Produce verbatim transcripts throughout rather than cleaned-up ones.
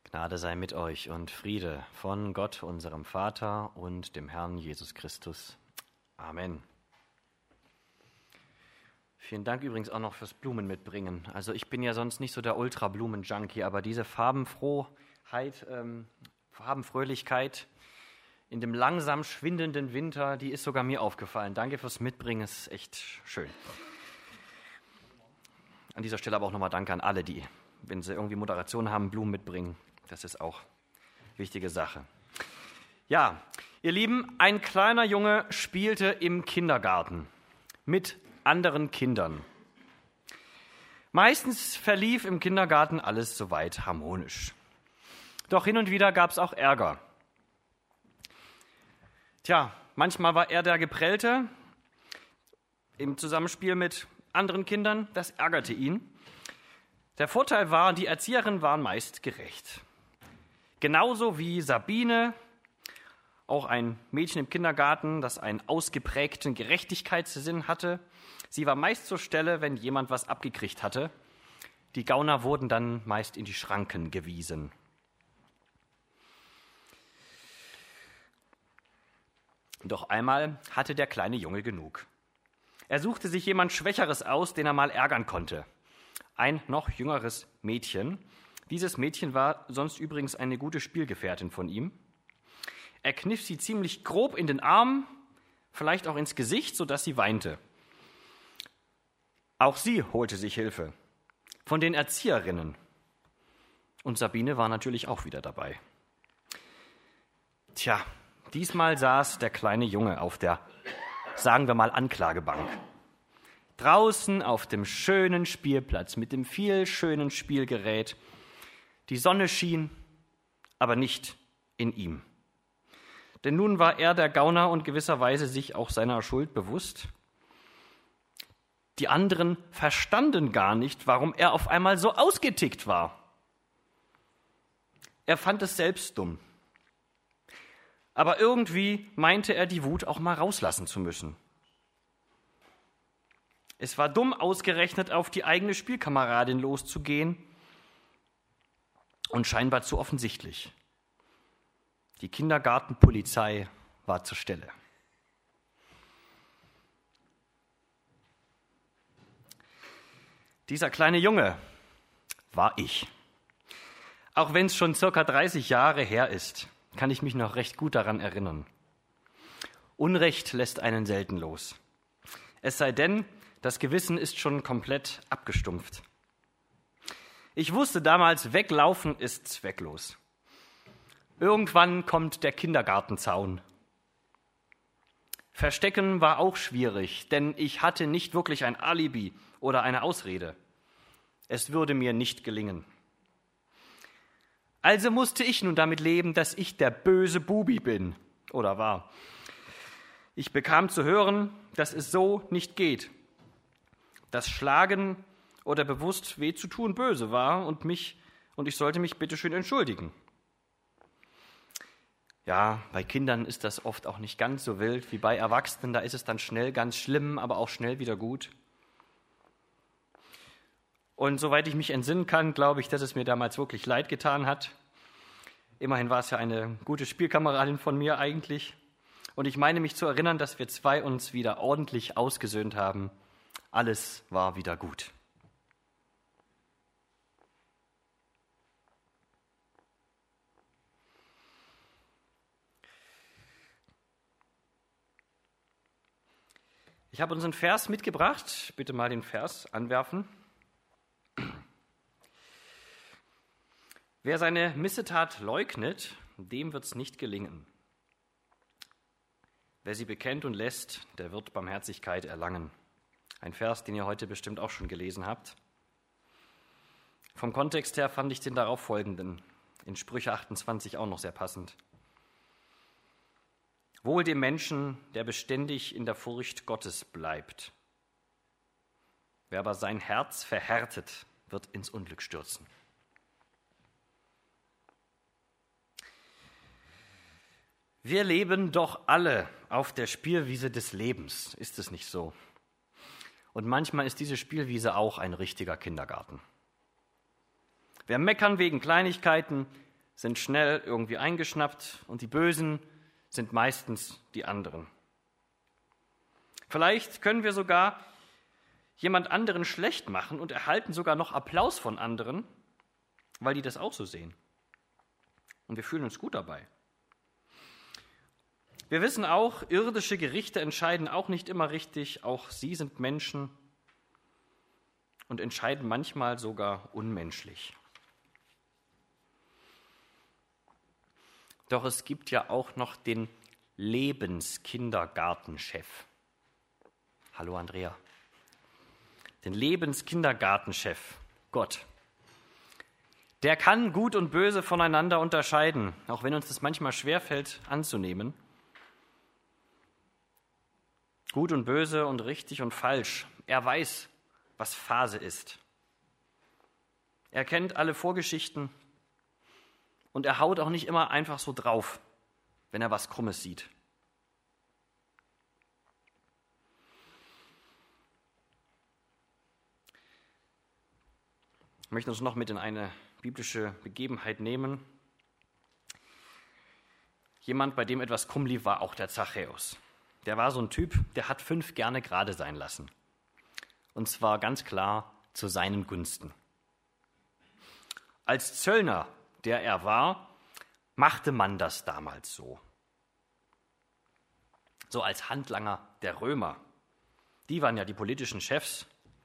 Gnade sei mit euch und Friede von Gott, unserem Vater und dem Herrn Jesus Christus. Amen. Vielen Dank übrigens auch noch fürs Blumen mitbringen. Also ich bin ja sonst nicht so der Ultra-Blumen-Junkie, aber diese Farbenfrohheit, ähm, Farbenfröhlichkeit in dem langsam schwindenden Winter, die ist sogar mir aufgefallen. Danke fürs Mitbringen, ist echt schön. An dieser Stelle aber auch nochmal Danke an alle, die, wenn sie irgendwie Moderation haben, Blumen mitbringen. Das ist auch eine wichtige Sache. Ja, ihr Lieben, ein kleiner Junge spielte im Kindergarten mit anderen Kindern. Meistens verlief im Kindergarten alles soweit harmonisch. Doch hin und wieder gab es auch Ärger. Tja, manchmal war er der Geprellte im Zusammenspiel mit anderen Kindern. Das ärgerte ihn. Der Vorteil war, die Erzieherinnen waren meist gerecht. Genauso wie Sabine, auch ein Mädchen im Kindergarten, das einen ausgeprägten Gerechtigkeitssinn hatte. Sie war meist zur Stelle, wenn jemand was abgekriegt hatte. Die Gauner wurden dann meist in die Schranken gewiesen. Doch einmal hatte der kleine Junge genug. Er suchte sich jemand Schwächeres aus, den er mal ärgern konnte. Ein noch jüngeres Mädchen. Dieses Mädchen war sonst übrigens eine gute Spielgefährtin von ihm. Er kniff sie ziemlich grob in den Arm, vielleicht auch ins Gesicht, sodass sie weinte. Auch sie holte sich Hilfe von den Erzieherinnen. Und Sabine war natürlich auch wieder dabei. Tja, diesmal saß der kleine Junge auf der, sagen wir mal, Anklagebank. Draußen auf dem schönen Spielplatz mit dem viel schönen Spielgerät. Die Sonne schien, aber nicht in ihm. Denn nun war er der Gauner und gewisserweise sich auch seiner Schuld bewusst. Die anderen verstanden gar nicht, warum er auf einmal so ausgetickt war. Er fand es selbst dumm. Aber irgendwie meinte er, die Wut auch mal rauslassen zu müssen. Es war dumm, ausgerechnet auf die eigene Spielkameradin loszugehen und scheinbar zu offensichtlich. Die Kindergartenpolizei war zur Stelle. Dieser kleine Junge war ich. Auch wenn es schon circa dreißig Jahre her ist, kann ich mich noch recht gut daran erinnern. Unrecht lässt einen selten los. Es sei denn, das Gewissen ist schon komplett abgestumpft. Ich wusste damals, weglaufen ist zwecklos. Irgendwann kommt der Kindergartenzaun. Verstecken war auch schwierig, denn ich hatte nicht wirklich ein Alibi oder eine Ausrede. Es würde mir nicht gelingen. Also musste ich nun damit leben, dass ich der böse Bubi bin oder war. Ich bekam zu hören, dass es so nicht geht. Dass Schlagen oder bewusst weh zu tun böse war und mich und ich sollte mich bitteschön entschuldigen. Ja, bei Kindern ist das oft auch nicht ganz so wild wie bei Erwachsenen. Da ist es dann schnell ganz schlimm, aber auch schnell wieder gut. Und soweit ich mich entsinnen kann, glaube ich, dass es mir damals wirklich leid getan hat. Immerhin war es ja eine gute Spielkameradin von mir eigentlich. Und ich meine mich zu erinnern, dass wir zwei uns wieder ordentlich ausgesöhnt haben. Alles war wieder gut. Ich habe uns einen Vers mitgebracht. Bitte mal den Vers anwerfen. Wer seine Missetat leugnet, dem wird es nicht gelingen. Wer sie bekennt und lässt, der wird Barmherzigkeit erlangen. Ein Vers, den ihr heute bestimmt auch schon gelesen habt. Vom Kontext her fand ich den darauf folgenden, in Sprüche achtundzwanzig auch noch sehr passend. Wohl dem Menschen, der beständig in der Furcht Gottes bleibt. Wer aber sein Herz verhärtet, wird ins Unglück stürzen. Wir leben doch alle auf der Spielwiese des Lebens, ist es nicht so? Und manchmal ist diese Spielwiese auch ein richtiger Kindergarten. Wir meckern wegen Kleinigkeiten, sind schnell irgendwie eingeschnappt und die Bösen sind meistens die anderen. Vielleicht können wir sogar jemand anderen schlecht machen und erhalten sogar noch Applaus von anderen, weil die das auch so sehen. Und wir fühlen uns gut dabei. Wir wissen auch, irdische Gerichte entscheiden auch nicht immer richtig. Auch sie sind Menschen und entscheiden manchmal sogar unmenschlich. Doch es gibt ja auch noch den Lebenskindergartenchef. Hallo Andrea. Den Lebenskindergartenchef, Gott. Der kann Gut und Böse voneinander unterscheiden, auch wenn uns das manchmal schwerfällt anzunehmen. Gut und Böse und richtig und falsch. Er weiß, was Phase ist. Er kennt alle Vorgeschichten und er haut auch nicht immer einfach so drauf, wenn er was Krummes sieht. Ich möchte uns noch mit in eine biblische Begebenheit nehmen. Jemand, bei dem etwas krumm lief, war auch der Zachäus. Der war so ein Typ, der hat fünf gerne gerade sein lassen. Und zwar ganz klar zu seinen Gunsten. Als Zöllner, der er war, machte man das damals so. So als Handlanger der Römer. Die waren ja die politischen Chefs.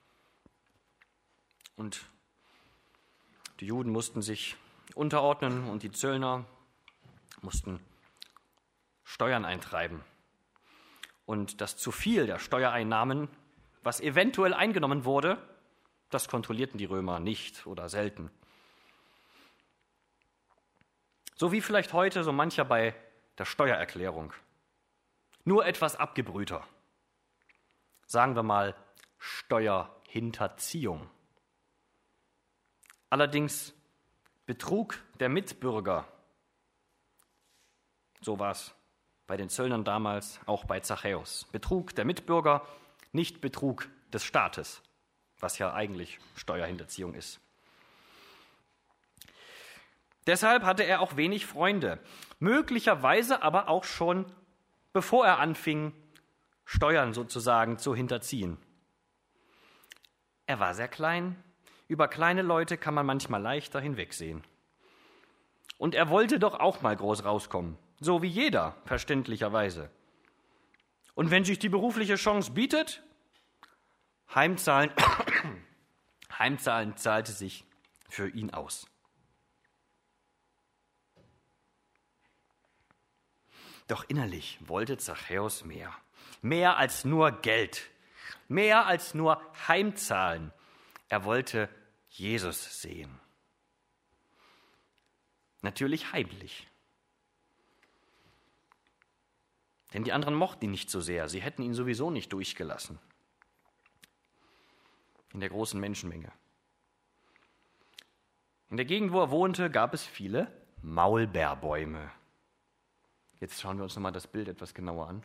Und die Juden mussten sich unterordnen und die Zöllner mussten Steuern eintreiben. Und das zu viel der Steuereinnahmen, was eventuell eingenommen wurde, das kontrollierten die Römer nicht oder selten. So wie vielleicht heute so mancher bei der Steuererklärung. Nur etwas abgebrühter. Sagen wir mal Steuerhinterziehung. Allerdings Betrug der Mitbürger. So war es bei den Zöllnern damals, auch bei Zachäus. Betrug der Mitbürger, nicht Betrug des Staates, was ja eigentlich Steuerhinterziehung ist. Deshalb hatte er auch wenig Freunde, möglicherweise aber auch schon, bevor er anfing, Steuern sozusagen zu hinterziehen. Er war sehr klein, über kleine Leute kann man manchmal leichter hinwegsehen. Und er wollte doch auch mal groß rauskommen, so wie jeder, verständlicherweise. Und wenn sich die berufliche Chance bietet, Heimzahlen, Heimzahlen zahlte sich für ihn aus. Doch innerlich wollte Zachäus mehr. Mehr als nur Geld. Mehr als nur Heimzahlen. Er wollte Jesus sehen. Natürlich heimlich. Denn die anderen mochten ihn nicht so sehr. Sie hätten ihn sowieso nicht durchgelassen. In der großen Menschenmenge. In der Gegend, wo er wohnte, gab es viele Maulbeerbäume. Jetzt schauen wir uns nochmal das Bild etwas genauer an.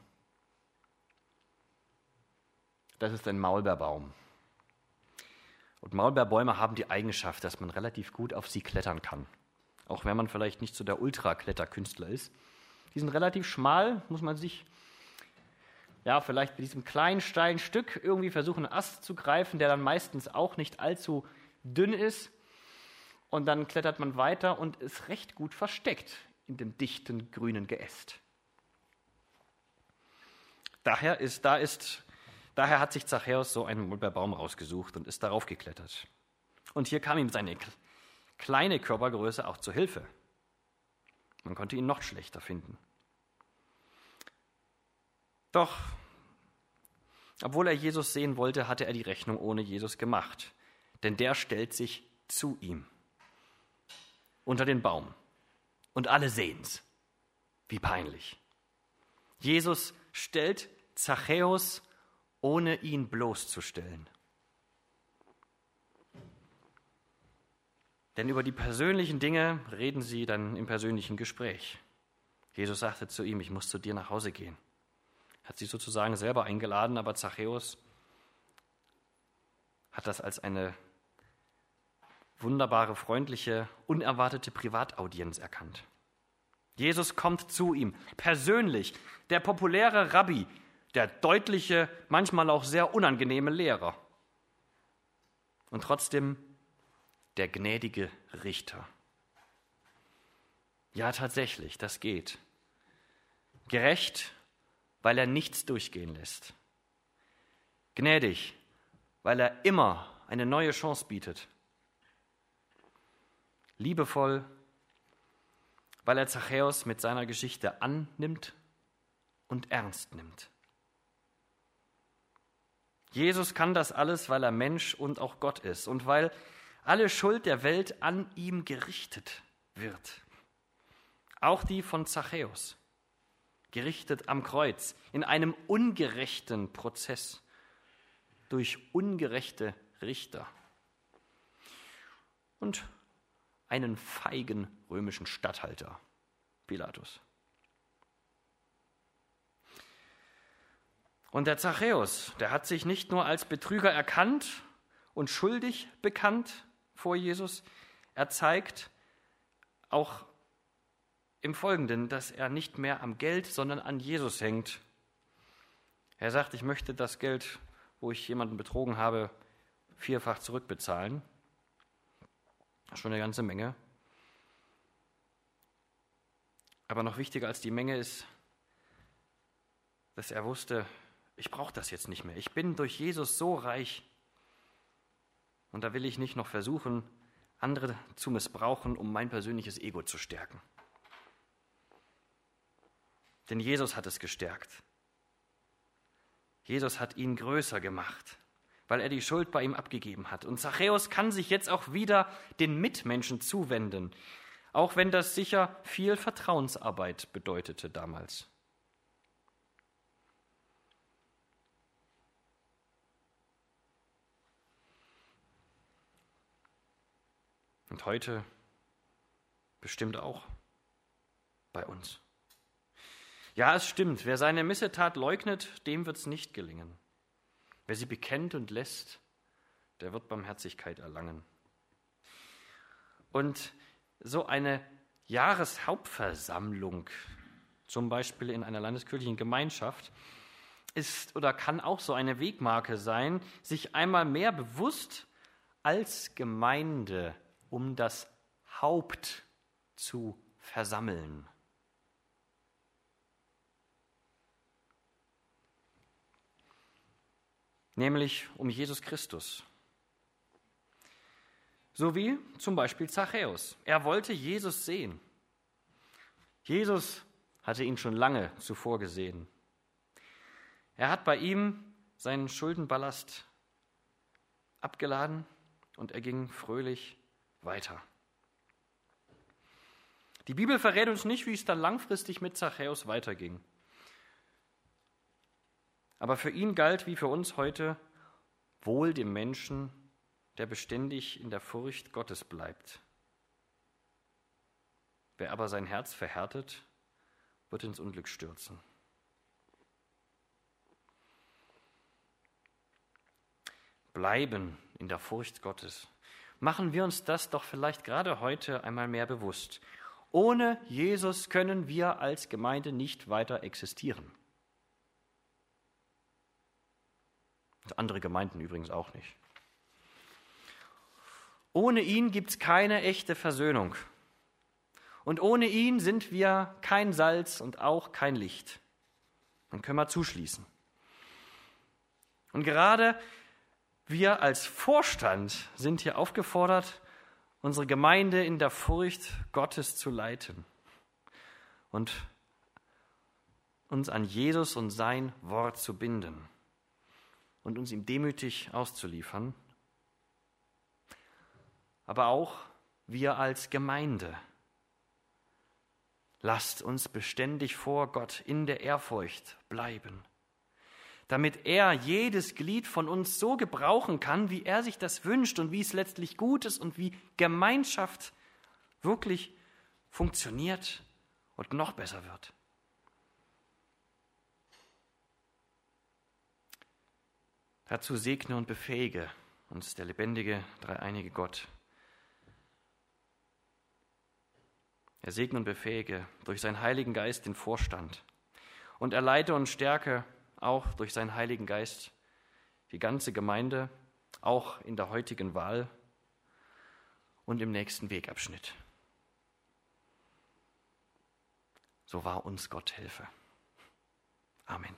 Das ist ein Maulbeerbaum. Und Maulbeerbäume haben die Eigenschaft, dass man relativ gut auf sie klettern kann. Auch wenn man vielleicht nicht so der Ultrakletterkünstler ist. Die sind relativ schmal, muss man sich ja vielleicht mit diesem kleinen, steilen Stück irgendwie versuchen, einen Ast zu greifen, der dann meistens auch nicht allzu dünn ist. Und dann klettert man weiter und ist recht gut versteckt in dem dichten, grünen Geäst. Daher, ist, da ist, daher hat sich Zachäus so einen Maulbeerbaum rausgesucht und ist darauf geklettert. Und hier kam ihm seine kleine Körpergröße auch zur Hilfe. Man konnte ihn noch schlechter finden. Doch, obwohl er Jesus sehen wollte, hatte er die Rechnung ohne Jesus gemacht. Denn der stellt sich zu ihm, unter den Baum. Und alle sehen's. Wie peinlich. Jesus stellt Zachäus, ohne ihn bloßzustellen. Denn über die persönlichen Dinge reden sie dann im persönlichen Gespräch. Jesus sagte zu ihm, ich muss zu dir nach Hause gehen. Hat sie sozusagen selber eingeladen, aber Zachäus hat das als eine wunderbare, freundliche, unerwartete Privataudienz erkannt. Jesus kommt zu ihm, persönlich, der populäre Rabbi, der deutliche, manchmal auch sehr unangenehme Lehrer und trotzdem der gnädige Richter. Ja, tatsächlich, das geht. Gerecht, weil er nichts durchgehen lässt. Gnädig, weil er immer eine neue Chance bietet. Liebevoll, weil er Zachäus mit seiner Geschichte annimmt und ernst nimmt. Jesus kann das alles, weil er Mensch und auch Gott ist und weil alle Schuld der Welt an ihm gerichtet wird. Auch die von Zachäus, gerichtet am Kreuz, in einem ungerechten Prozess durch ungerechte Richter und einen feigen römischen Statthalter, Pilatus. Und der Zachäus, der hat sich nicht nur als Betrüger erkannt und schuldig bekannt vor Jesus, er zeigt auch im Folgenden, dass er nicht mehr am Geld, sondern an Jesus hängt. Er sagt, ich möchte das Geld, wo ich jemanden betrogen habe, vierfach zurückbezahlen. Schon eine ganze Menge. Aber noch wichtiger als die Menge ist, dass er wusste, ich brauche das jetzt nicht mehr. Ich bin durch Jesus so reich. Und da will ich nicht noch versuchen, andere zu missbrauchen, um mein persönliches Ego zu stärken. Denn Jesus hat es gestärkt. Jesus hat ihn größer gemacht, weil er die Schuld bei ihm abgegeben hat. Und Zachäus kann sich jetzt auch wieder den Mitmenschen zuwenden, auch wenn das sicher viel Vertrauensarbeit bedeutete damals. Und heute bestimmt auch bei uns. Ja, es stimmt, wer seine Missetat leugnet, dem wird es nicht gelingen. Wer sie bekennt und lässt, der wird Barmherzigkeit erlangen. Und so eine Jahreshauptversammlung, zum Beispiel in einer landeskirchlichen Gemeinschaft, ist oder kann auch so eine Wegmarke sein, sich einmal mehr bewusst als Gemeinde um das Haupt zu versammeln. Nämlich um Jesus Christus. So wie zum Beispiel Zachäus. Er wollte Jesus sehen. Jesus hatte ihn schon lange zuvor gesehen. Er hat bei ihm seinen Schuldenballast abgeladen und er ging fröhlich weiter. Die Bibel verrät uns nicht, wie es dann langfristig mit Zachäus weiterging. Aber für ihn galt, wie für uns heute, wohl dem Menschen, der beständig in der Furcht Gottes bleibt. Wer aber sein Herz verhärtet, wird ins Unglück stürzen. Bleiben in der Furcht Gottes. Machen wir uns das doch vielleicht gerade heute einmal mehr bewusst. Ohne Jesus können wir als Gemeinde nicht weiter existieren. Und andere Gemeinden übrigens auch nicht. Ohne ihn gibt es keine echte Versöhnung. Und ohne ihn sind wir kein Salz und auch kein Licht. Dann können wir zuschließen. Und gerade wir als Vorstand sind hier aufgefordert, unsere Gemeinde in der Furcht Gottes zu leiten und uns an Jesus und sein Wort zu binden und uns ihm demütig auszuliefern. Aber auch wir als Gemeinde. Lasst uns beständig vor Gott in der Ehrfurcht bleiben, damit er jedes Glied von uns so gebrauchen kann, wie er sich das wünscht und wie es letztlich gut ist und wie Gemeinschaft wirklich funktioniert und noch besser wird. Dazu segne und befähige uns der lebendige, dreieinige Gott, Er segne und befähige durch seinen Heiligen Geist den Vorstand. Und er leite und stärke auch durch seinen Heiligen Geist die ganze Gemeinde, auch in der heutigen Wahl und im nächsten Wegabschnitt. So wahr uns Gott helfe. Amen.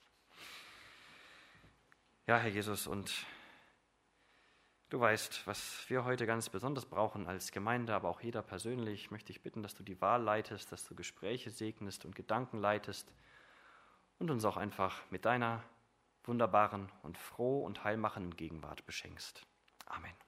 Ja, Herr Jesus, und du weißt, was wir heute ganz besonders brauchen als Gemeinde, aber auch jeder persönlich. Möchte ich bitten, dass du die Wahl leitest, dass du Gespräche segnest und Gedanken leitest und uns auch einfach mit deiner wunderbaren und froh und heilmachenden Gegenwart beschenkst. Amen.